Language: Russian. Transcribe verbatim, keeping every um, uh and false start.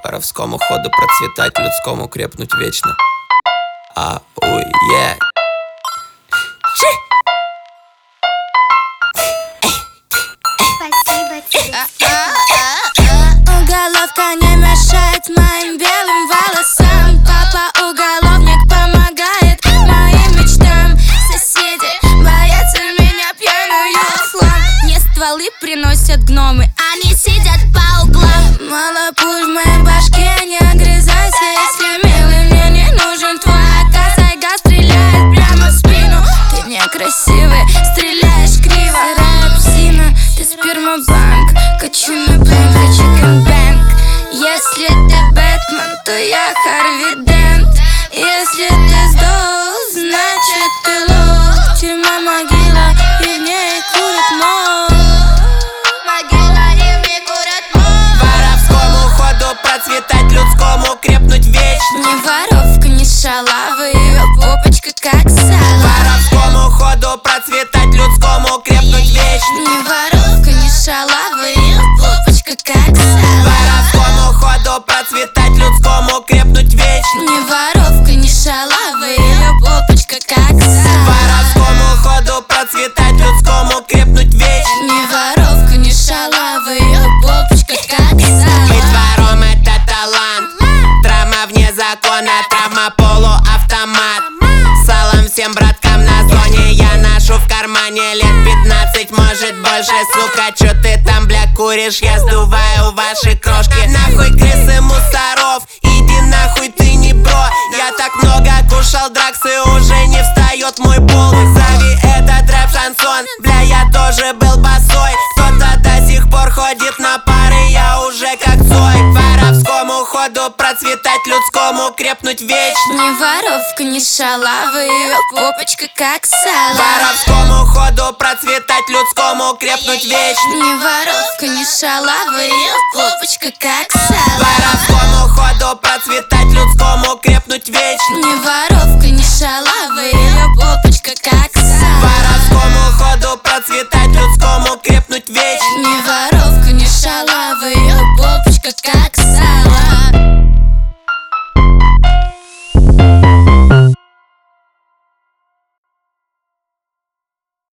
Воровскому ходу процветать, людскому крепнуть вечно. А, уй, е. Спасибо тебе. Уголовка не мешает моим белым волосам. Папа уголовник помогает моим мечтам. Соседи боятся меня пьяную в хлам. Мне стволы приносят гномы, они сидят по углам. Мало пуль в моей башке, не огрызайся, если милый мне не нужен. Твоя косайга стреляет прямо в спину. Ты некрасивый, стреляешь криво. Сырая псина, ты спермобанк. Хочу на бэнк, хочу гэнбэнк. Если ты Бэтмен, то я Харви Дент. Если ты сдох, значит ты лох. Тюрьма, могила, и в ней курят мох. Могила, и в ней курят мох. Воровскому ходу процветать, людскому крепнуть вечно. Не воровка, не шалава, ее попочка как сало. Воровскому ходу процветать, людскому крепнуть вечно. Не воровка, не шалава, ее попочка как сало. Воровскому ходу процветать, людскому крепнуть вечно. Не воровка, не шалава, ее попочка как сало. Воровскому ходу процветать, людскому крепнуть вечно. Не воровка, не шалава, ее попочка как сало. Быть вором это талант. Травма вне закона, травма полуавтомат. Салам всем браткам на зоне, я ношу в кармане лет пятнадцать, может больше. Сука, чё ты там, бля, куришь? Я сдуваю ваши крошки. Нахуй крысы мусоров, иди нахуй, ты не бро. Я так много кушал дракс и уже не встает мой пол. Зови этот рэп шансон, бля, я тоже был босой. Кто-то до сих пор ходит на пары, я уже как Цой. Воровскому ходу процветать, людскому крепнуть вечно. Не воровка, не шалава, ее попочка как сало. Воровскому ходу процветать, людскому крепнуть вечно. Не воровка, не шалава, ее попочка как сало. Воровскому ходу процветать, людскому крепнуть вечно. Не воровка, не шалава, ее попочка как сало. Воровскому ходу процветать, людскому крепнуть вечно. Не воровка, не шалава, ее попочка как сало.